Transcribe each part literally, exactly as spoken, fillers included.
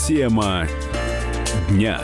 Тема дня.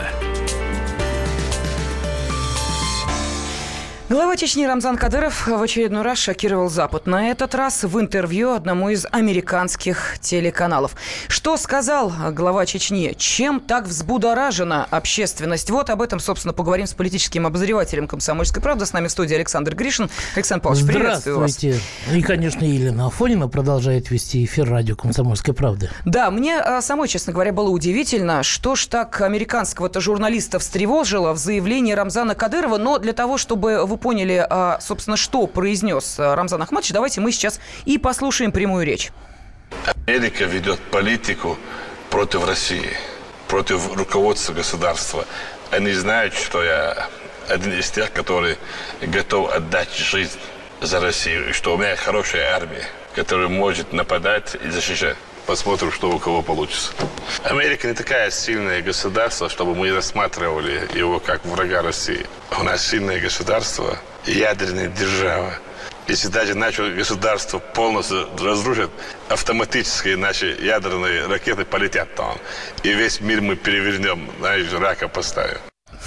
Глава Чечни Рамзан Кадыров в очередной раз шокировал Запад. На этот раз в интервью одному из американских телеканалов. Что сказал глава Чечни? Чем так взбудоражена общественность? Вот об этом, собственно, поговорим с политическим обозревателем «Комсомольской правды». С нами в студии Александр Гришин. Александр Павлович, приветствую вас. Здравствуйте. И, конечно, Елена Афонина продолжает вести эфир радио «Комсомольской правды». Да, мне самой, честно говоря, было удивительно, что ж так американского-то журналиста встревожило в заявлении Рамзана Кадырова. Но для того, чтобы вы поняли, собственно, что произнес Рамзан Ахматович, давайте мы сейчас и послушаем прямую речь. Америка ведет политику против России, против руководства государства. Они знают, что я один из тех, который готов отдать жизнь за Россию, и что у меня хорошая армия, которая может нападать и защищать. Посмотрим, что у кого получится. Америка не такая сильное государство, чтобы мы рассматривали его как врага России. У нас сильное государство, ядерная держава. Если даже наше государство полностью разрушит, автоматически наши ядерные ракеты полетят там. И весь мир мы перевернем, знаешь, рака поставим.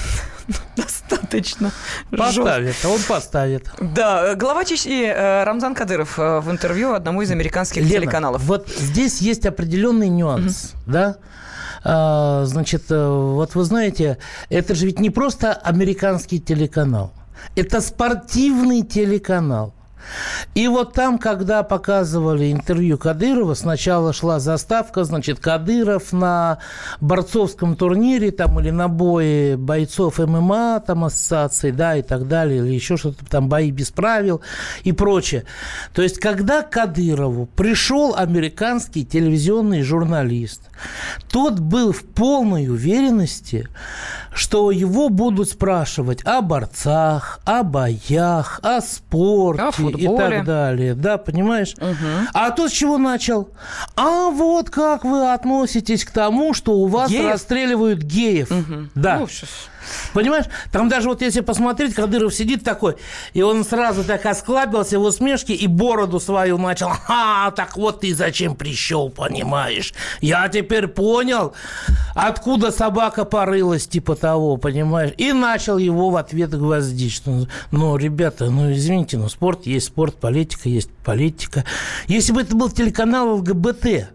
Достаточно. Поставит, а он поставит. Да, глава Чечни Рамзан Кадыров в интервью одному из американских Лена, телеканалов. Вот здесь есть определенный нюанс, угу. да? А, значит, вот вы знаете, это же ведь не просто американский телеканал, это спортивный телеканал. И вот там, когда показывали интервью Кадырова, сначала шла заставка, значит, Кадыров на борцовском турнире там, или на бое бойцов ММА, там, ассоциации, да, и так далее, или еще что-то, там, бои без правил и прочее. То есть, когда к Кадырову пришел американский телевизионный журналист, тот был в полной уверенности, что его будут спрашивать о борцах, о боях, о спорте, о футболе и так далее. Да, понимаешь? Угу. А тут с чего начал? А вот как вы относитесь к тому, что у вас геев? расстреливают геев. Угу. Да. Ну, понимаешь? Там даже вот если посмотреть, Кадыров сидит такой, и он сразу так осклабился в усмешке и бороду свою начал. А, так вот ты зачем пришел, понимаешь? Я теперь понял, откуда собака порылась, типа того, понимаешь? И начал его в ответ гвоздить. Что, ну, ребята, ну, извините, но спорт есть спорт, политика есть политика. Если бы это был телеканал ЛГБТ,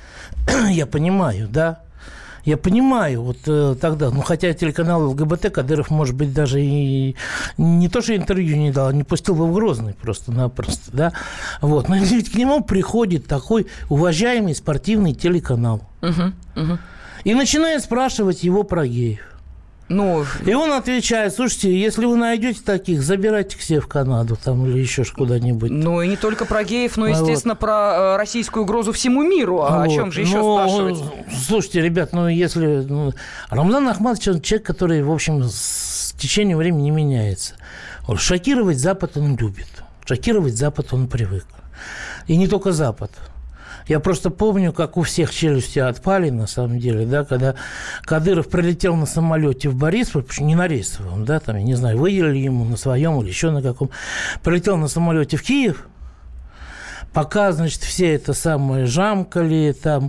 я понимаю, да? Я понимаю, вот э, тогда, ну, хотя телеканал ЛГБТ Кадыров, может быть, даже и не то, что интервью не дал, не пустил бы в Грозный просто-напросто, да, вот, но ведь к нему приходит такой уважаемый спортивный телеканал угу, угу. и начинает спрашивать его про геев. Ну, и он отвечает: слушайте, если вы найдете таких, забирайте к себе в Канаду там, или еще куда-нибудь. Ну, и не только про геев, но, естественно, вот. про российскую угрозу всему миру. А вот. О чем же еще ну, спрашивать? Слушайте, ребят, ну, если... Ну, Рамзан Ахматович, он человек, который, в общем, с течением времени не меняется. Он, шокировать Запад он любит. Шокировать Запад он привык. И не только Запад. Я просто помню, как у всех челюсти отпали, на самом деле, да, когда Кадыров прилетел на самолете в Борисполь, причем не на рейсовом, да, там, я не знаю, выделили ему на своем или еще на каком, прилетел на самолете в Киев, пока, значит, все это самое жамкали, там,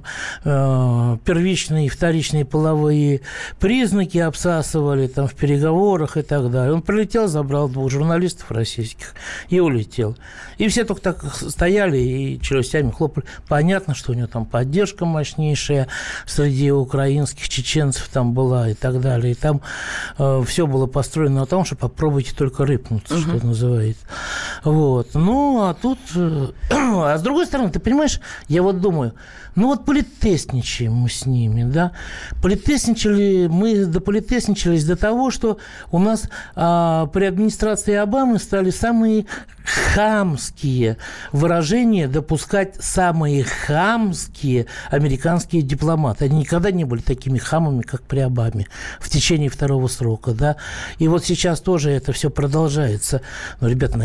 э, первичные и вторичные половые признаки обсасывали, там, в переговорах и так далее. Он прилетел, забрал двух журналистов российских и улетел. И все только так стояли и челюстями хлопали. Понятно, что у него там поддержка мощнейшая среди украинских чеченцев там была и так далее. И там э, все было построено на том, что попробуйте только рыпнуться, угу. что называется. Вот. Ну, а тут... Э, а с другой стороны, ты понимаешь, я вот думаю, ну вот политесничаем мы с ними, да, политесничали, мы дополитесничались до того, что у нас а, при администрации Обамы стали самые хамские выражения допускать самые хамские американские дипломаты. Они никогда не были такими хамами, как при Обаме в течение второго срока, да, и вот сейчас тоже это все продолжается. Но, ребята, наверное, просто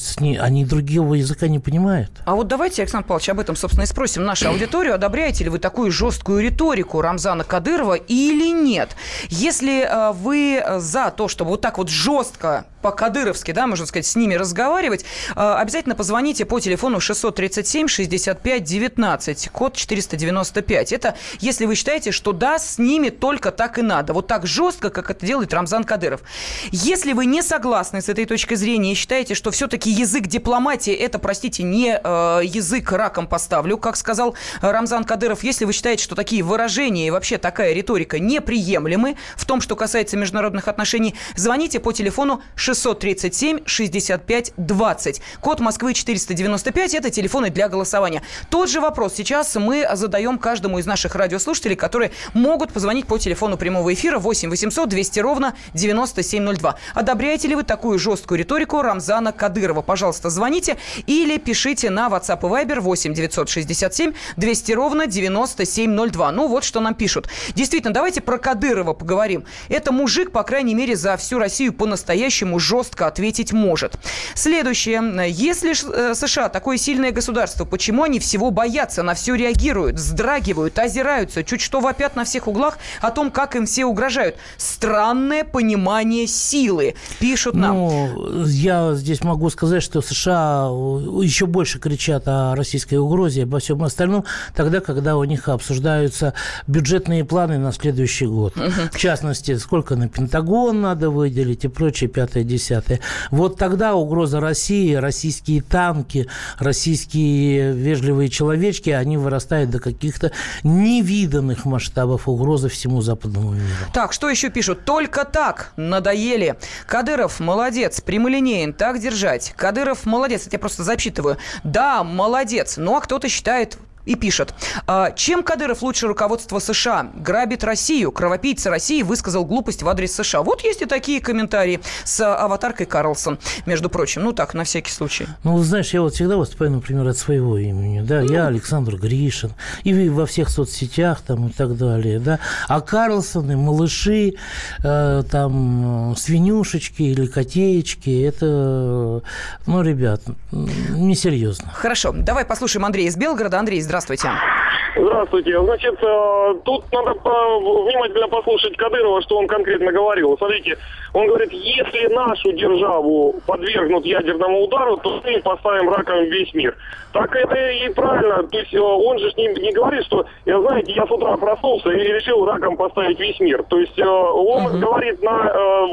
с ней, они другого языка не понимают. А вот давайте, Александр Павлович, об этом, собственно, и спросим нашу аудиторию. Одобряете ли вы такую жесткую риторику Рамзана Кадырова или нет? Если э, вы за то, чтобы вот так вот жестко, по-кадыровски, да, можно сказать, с ними разговаривать, э, обязательно позвоните по телефону шестьсот тридцать семь шестьдесят пять девятнадцать, код четыреста девяносто пять. Это если вы считаете, что да, с ними только так и надо. Вот так жестко, как это делает Рамзан Кадыров. Если вы не согласны с этой точкой зрения и считаете, что все-таки язык дипломатии это, простите, не э, язык раком поставлю, как сказал Рамзан Кадыров, если вы считаете, что такие выражения и вообще такая риторика неприемлемы в том, что касается международных отношений, звоните по телефону шестьсот тридцать семь шестьдесят пять двадцать. Код Москвы четыреста девяносто пять. Это телефоны для голосования. Тот же вопрос сейчас мы задаем каждому из наших радиослушателей, которые могут позвонить по телефону прямого эфира восемь восемьсот двести ровно девяносто семь ноль два. Одобряете ли вы такую жесткую риторику Рамзана Кадырова? Пожалуйста, звоните или пишите на WhatsApp и Viber восемь девятьсот шестьдесят семь двести ровно девяносто семь ноль два. Ну вот что нам пишут. Действительно, давайте про Кадырова поговорим. Это мужик, по крайней мере, за всю Россию по-настоящему жестко ответить может. Следующее. Если США такое сильное государство, почему они всего боятся, на все реагируют, вздрагивают, озираются, чуть что вопят на всех углах о том, как им все угрожают? Странное понимание силы, пишут нам. Ну, я здесь могу сказать, что США еще больше кричат о российской угрозе, обо всем остальном, тогда, когда у них обсуждаются бюджетные планы на следующий год. Угу. В частности, сколько на Пентагон надо выделить и прочее, пятое, десятое. Вот тогда угроза России, российские танки, российские вежливые человечки, они вырастают до каких-то невиданных масштабов угрозы всему западному миру. Так, что еще пишут? Только так надоели. Кадыров молодец, прямолинеен, так держать. Кадыров молодец, это я просто зачитываю. Да, молодец, ну а кто-то считает... И пишет, чем Кадыров лучше руководства США? Грабит Россию. Кровопийца России высказал глупость в адрес США. Вот есть и такие комментарии с аватаркой Карлсон, между прочим. Ну так, на всякий случай. Ну, знаешь, я вот всегда выступаю, например, от своего имени. Да? Ну. Я Александр Гришин. И во всех соцсетях там, и так далее. Да? А Карлсоны, малыши, э, там, свинюшечки или котеечки, это, ну, ребят, несерьезно. Хорошо. Давай послушаем Андрея из Белгорода. Андрей, здравствуйте. Здравствуйте. Значит, тут надо внимательно послушать Кадырова, что он конкретно говорил. Смотрите, он говорит, если нашу державу подвергнут ядерному удару, то мы поставим раком весь мир. Так это и правильно. То есть он же не, не говорит, что, я знаете, я с утра проснулся и решил раком поставить весь мир. То есть он uh-huh. говорит на,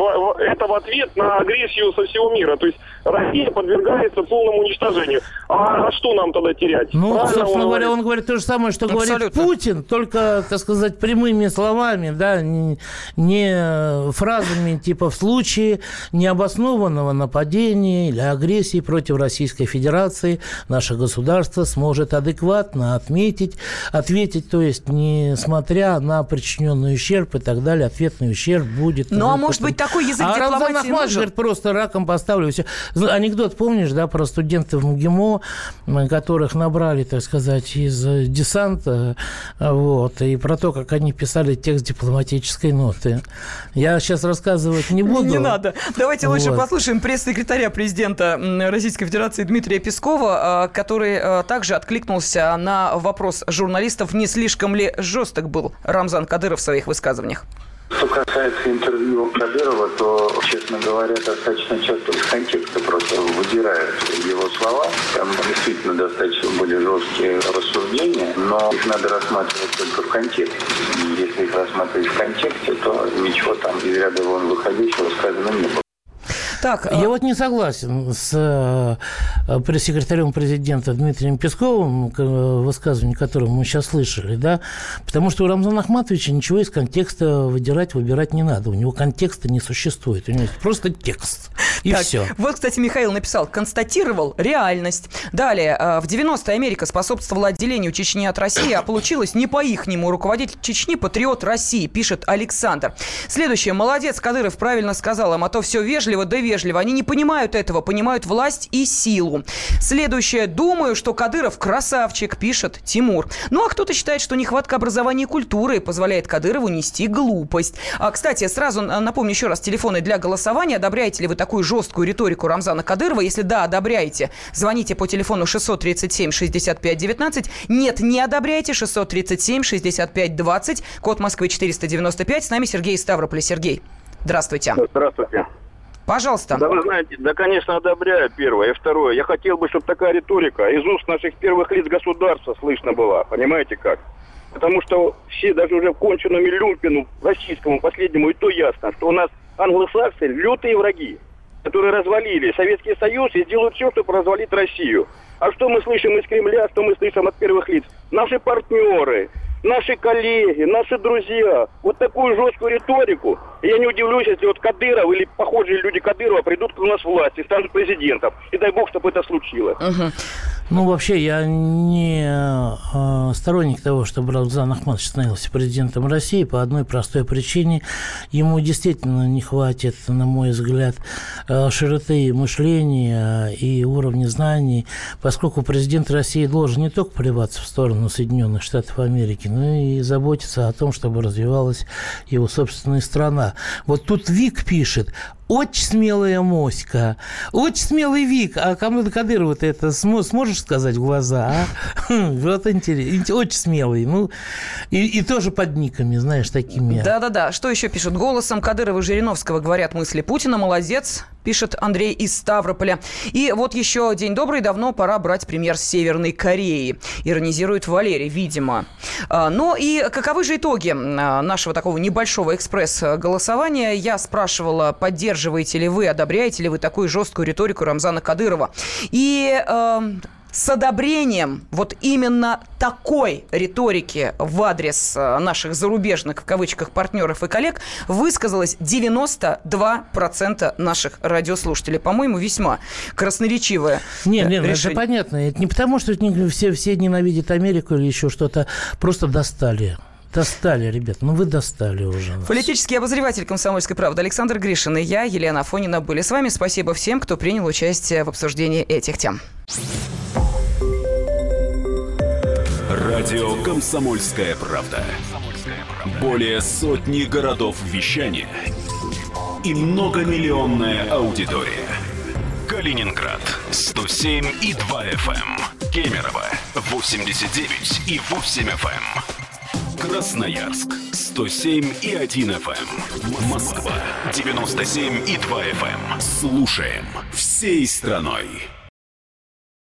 это в ответ на агрессию со всего мира. То есть Россия подвергается полному уничтожению. А, а что нам тогда терять? Ну, правильно собственно он говоря, говорит? он говорит то же самое, что Абсолютно. говорит Путин, только, так сказать, прямыми словами, да, не, не фразами типа «в случае необоснованного нападения или агрессии против Российской Федерации наше государство сможет адекватно отметить, ответить, то есть, несмотря на причиненный ущерб и так далее, ответный ущерб будет». Ну, а может быть, такой язык а дипломатии Рамзан Ахматович нужен? говорит, просто раком поставлю все. Анекдот помнишь, да, про студентов МГИМО, которых набрали, так сказать, из десанта, вот, и про то, как они писали текст дипломатической ноты. Я сейчас рассказывать не буду. Не надо. Давайте вот. лучше послушаем пресс-секретаря президента Российской Федерации Дмитрия Пескова, который также откликнулся на вопрос журналистов, не слишком ли жесток был Рамзан Кадыров в своих высказываниях. Что касается интервью Кадырова, то, честно говоря, достаточно часто из контекста просто выдирают его слова. Там действительно достаточно были жесткие рассуждения, но их надо рассматривать только в контексте. И если их рассматривать в контексте, то ничего там из ряда вон выходящего сказано не было. Так, Я а... вот не согласен с пресс-секретарем президента Дмитрием Песковым, высказывание которого мы сейчас слышали, да, потому что у Рамзана Ахматовича ничего из контекста выдирать, выбирать не надо. У него контекста не существует. У него есть просто текст. И так, все. Вот, кстати, Михаил написал, констатировал реальность. Далее, в девяностые Америка способствовала отделению Чечни от России, а получилось не по-ихнему. Руководитель Чечни – патриот России, пишет Александр. Следующее. Молодец, Кадыров правильно сказал им, а то все вежливо, да вежливо. Они не понимают этого, понимают власть и силу. Следующее. Думаю, что Кадыров красавчик, пишет Тимур. Ну, а кто-то считает, что нехватка образования и культуры позволяет Кадырову нести глупость. А, кстати, сразу напомню еще раз телефоны для голосования. Одобряете ли вы такую жесткую риторику Рамзана Кадырова? Если да, одобряете, звоните по телефону шестьсот тридцать семь шестьдесят пять девятнадцать. Нет, не одобряете, шестьсот тридцать семь шестьдесят пять двадцать, код Москвы четыреста девяносто пять. С нами Сергей из Ставрополя. Сергей, здравствуйте. Здравствуйте. Пожалуйста. Да, вы знаете, да, конечно, одобряю, первое. И второе, я хотел бы, чтобы такая риторика из уст наших первых лиц государства слышно была. Понимаете как? Потому что все, даже уже конченному люмпину российскому последнему, и то ясно, что у нас англосаксы лютые враги, которые развалили Советский Союз и делают все, чтобы развалить Россию. А что мы слышим из Кремля, что мы слышим от первых лиц? Наши партнеры, наши коллеги, наши друзья. Вот такую жесткую риторику. И я не удивлюсь, если вот Кадыров или похожие люди Кадырова придут у нас в власть и станут президентом. И дай бог, чтобы это случилось. Угу. Ну, вообще, я не э, сторонник того, чтобы Рамзан Ахматович становился президентом России по одной простой причине. Ему действительно не хватит, на мой взгляд, э, широты мышления и уровня знаний, поскольку президент России должен не только плеваться в сторону Соединенных Штатов Америки, но и заботиться о том, чтобы развивалась его собственная страна. Вот тут Вик пишет: очень смелая моська, очень смелый Вик. А кому Кадырову ты это сможешь сказать в глаза, а? Вот интересно, очень смелый. Ну, и, и тоже под никами, знаешь, такими. Да-да-да. Что еще пишут? Голосом Кадырова и Жириновского говорят мысли Путина. Молодец, пишет Андрей из Ставрополя. И вот еще день добрый, давно пора брать пример с Северной Кореи. Иронизирует Валерий, видимо. Ну и каковы же итоги нашего такого небольшого экспресс-голосования? Я спрашивала, поддерживаете ли вы, одобряете ли вы такую жесткую риторику Рамзана Кадырова? И э, с одобрением вот именно такой риторики в адрес наших зарубежных, в кавычках, партнеров и коллег высказалось девяносто два процента наших радиослушателей. По-моему, весьма красноречивое Нет, нет, решение. Это понятно. Это не потому, что все, все ненавидят Америку или еще что-то. Просто достали. Достали, ребят, ну вы достали уже. Политический обозреватель «Комсомольской правды» Александр Гришин и я, Елена Афонина, были с вами. Спасибо всем, кто принял участие в обсуждении этих тем. Радио «Комсомольская правда». Более сотни городов вещания и многомиллионная аудитория. Калининград сто семь и два эф эм, Кемерово восемьдесят девять и восемь эф эм. Красноярск сто семь и один эф эм. Москва девяносто семь и два эф эм. Слушаем всей страной.